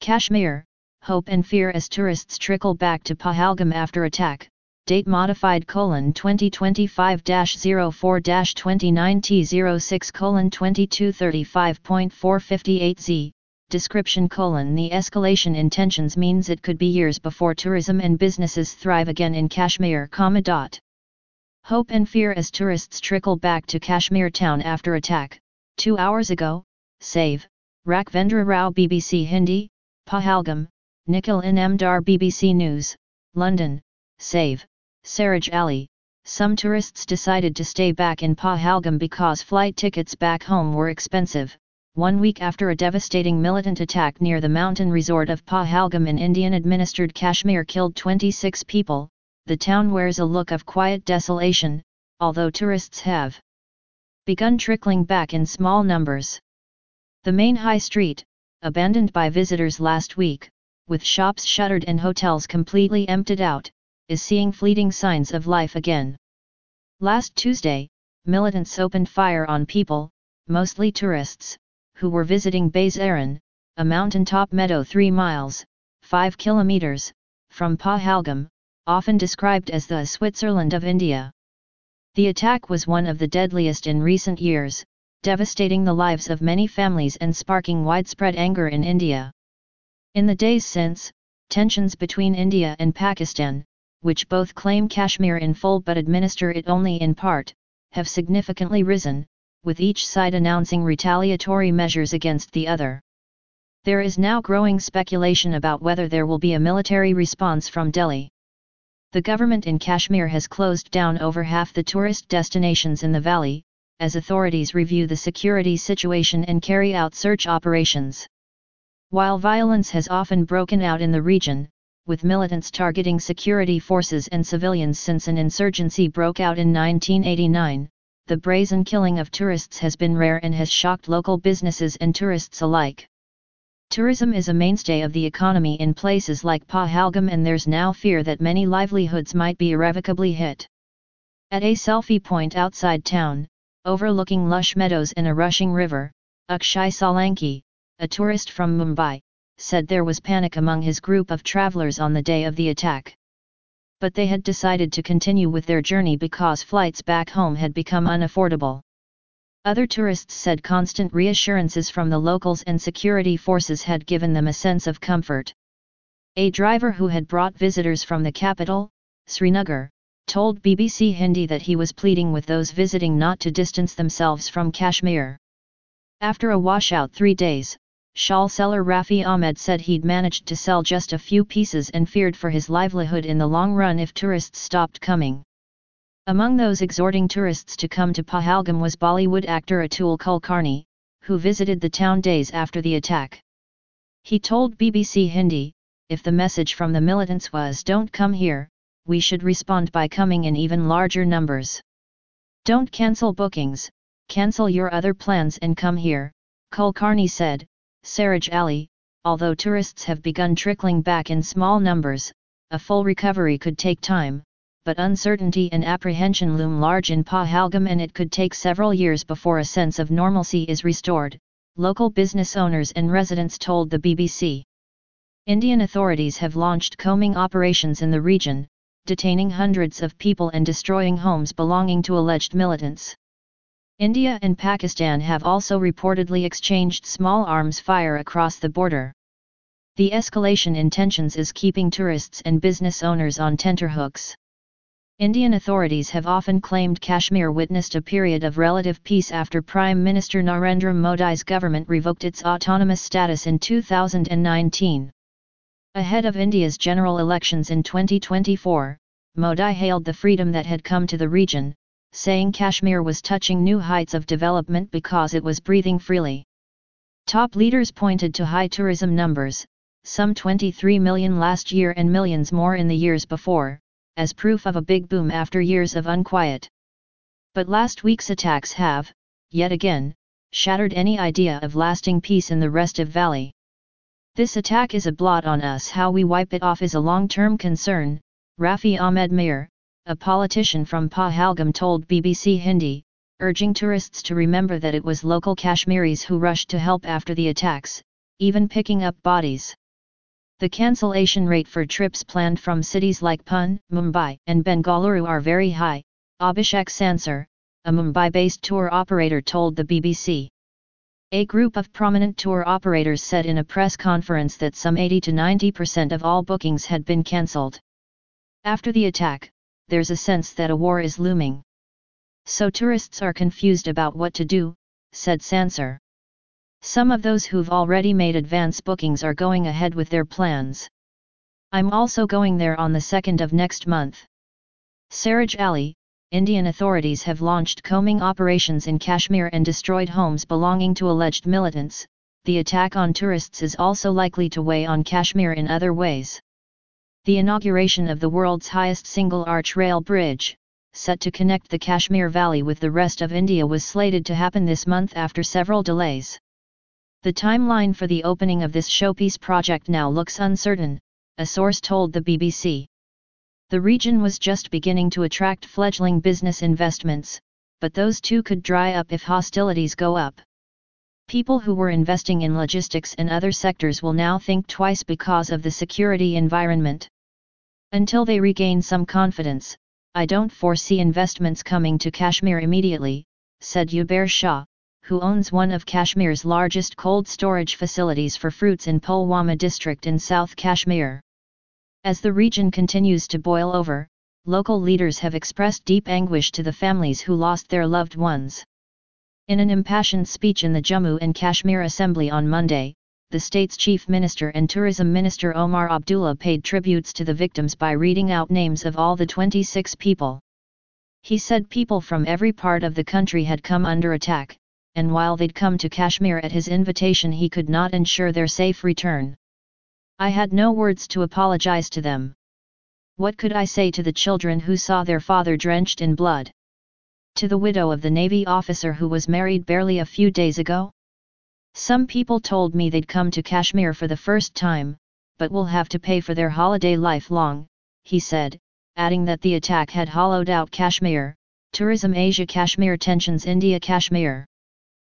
Kashmir, hope and fear as tourists trickle back to Pahalgam after attack. Date modified: 2025-04-29T06:2235.458Z. Description: The escalation in tensions means it could be years before tourism and businesses thrive again in Kashmir. Hope and fear as tourists trickle back to Kashmir town after attack. 2 hours ago, Save, Rakvendra Rao BBC Hindi, Pahalgam, Nikhil Inamdar BBC News, London, Save, Saraj Ali. Some tourists decided to stay back in Pahalgam because flight tickets back home were expensive. 1 week after a devastating militant attack near the mountain resort of Pahalgam in Indian-administered Kashmir killed 26 people, the town wears a look of quiet desolation, although tourists have begun trickling back in small numbers. The main high street, abandoned by visitors last week, with shops shuttered and hotels completely emptied out, is seeing fleeting signs of life again. Last Tuesday, militants opened fire on people, mostly tourists, who were visiting Bais Aran, a mountaintop meadow 3 miles, 5 kilometers, from Pahalgam, often described as the Switzerland of India. The attack was one of the deadliest in recent years, devastating the lives of many families and sparking widespread anger in India. In the days since, tensions between India and Pakistan, which both claim Kashmir in full but administer it only in part, have significantly risen, with each side announcing retaliatory measures against the other. There is now growing speculation about whether there will be a military response from Delhi. The government in Kashmir has closed down over half the tourist destinations in the valley, as authorities review the security situation and carry out search operations. While violence has often broken out in the region, with militants targeting security forces and civilians since an insurgency broke out in 1989, the brazen killing of tourists has been rare and has shocked local businesses and tourists alike. Tourism is a mainstay of the economy in places like Pahalgam, and there's now fear that many livelihoods might be irrevocably hit. At a selfie point outside town, overlooking lush meadows and a rushing river, Akshay Solanki, a tourist from Mumbai, said there was panic among his group of travelers on the day of the attack. But they had decided to continue with their journey because flights back home had become unaffordable. Other tourists said constant reassurances from the locals and security forces had given them a sense of comfort. A driver who had brought visitors from the capital, Srinagar, told BBC Hindi that he was pleading with those visiting not to distance themselves from Kashmir. After a washout 3 days, shawl seller Rafi Ahmed said he'd managed to sell just a few pieces and feared for his livelihood in the long run if tourists stopped coming. Among those exhorting tourists to come to Pahalgam was Bollywood actor Atul Kulkarni, who visited the town days after the attack. He told BBC Hindi, "If the message from the militants was 'don't come here,' we should respond by coming in even larger numbers. Don't cancel bookings, cancel your other plans and come here," Kulkarni said. Saraj Ali, although tourists have begun trickling back in small numbers, a full recovery could take time, but uncertainty and apprehension loom large in Pahalgam, and it could take several years before a sense of normalcy is restored, local business owners and residents told the BBC. Indian authorities have launched combing operations in the region, detaining hundreds of people and destroying homes belonging to alleged militants. India and Pakistan have also reportedly exchanged small arms fire across the border. The escalation in tensions is keeping tourists and business owners on tenterhooks. Indian authorities have often claimed Kashmir witnessed a period of relative peace after Prime Minister Narendra Modi's government revoked its autonomous status in 2019. Ahead of India's general elections in 2024, Modi hailed the freedom that had come to the region, saying Kashmir was touching new heights of development because it was breathing freely. Top leaders pointed to high tourism numbers, some 23 million last year and millions more in the years before, as proof of a big boom after years of unquiet. But last week's attacks have, yet again, shattered any idea of lasting peace in the restive valley. "This attack is a blot on us. How we wipe it off is a long-term concern," Rafi Ahmed Mir, a politician from Pahalgam told BBC Hindi, urging tourists to remember that it was local Kashmiris who rushed to help after the attacks, even picking up bodies. The cancellation rate for trips planned from cities like Pune, Mumbai, and Bengaluru are very high, Abhishek Sansar, a Mumbai-based tour operator told the BBC. A group of prominent tour operators said in a press conference that some 80 to 90% of all bookings had been cancelled. After the attack, there's a sense that a war is looming. So tourists are confused about what to do, said Sansar. Some of those who've already made advance bookings are going ahead with their plans. I'm also going there on the 2nd of next month. Saraj Ali, Indian authorities have launched combing operations in Kashmir and destroyed homes belonging to alleged militants. The attack on tourists is also likely to weigh on Kashmir in other ways. The inauguration of the world's highest single-arch rail bridge, set to connect the Kashmir Valley with the rest of India, was slated to happen this month after several delays. The timeline for the opening of this showpiece project now looks uncertain, a source told the BBC. The region was just beginning to attract fledgling business investments, but those too could dry up if hostilities go up. People who were investing in logistics and other sectors will now think twice because of the security environment. Until they regain some confidence, I don't foresee investments coming to Kashmir immediately, said Ubair Shah, who owns one of Kashmir's largest cold storage facilities for fruits in Pulwama district in South Kashmir. As the region continues to boil over, local leaders have expressed deep anguish to the families who lost their loved ones. In an impassioned speech in the Jammu and Kashmir Assembly on Monday, the state's Chief Minister and Tourism Minister Omar Abdullah paid tributes to the victims by reading out names of all the 26 people. He said people from every part of the country had come under attack, and while they'd come to Kashmir at his invitation, he could not ensure their safe return. I had no words to apologize to them. What could I say to the children who saw their father drenched in blood? To the widow of the Navy officer who was married barely a few days ago? Some people told me they'd come to Kashmir for the first time, but will have to pay for their holiday lifelong, he said, adding that the attack had hollowed out Kashmir. Tourism Asia Kashmir tensions India Kashmir.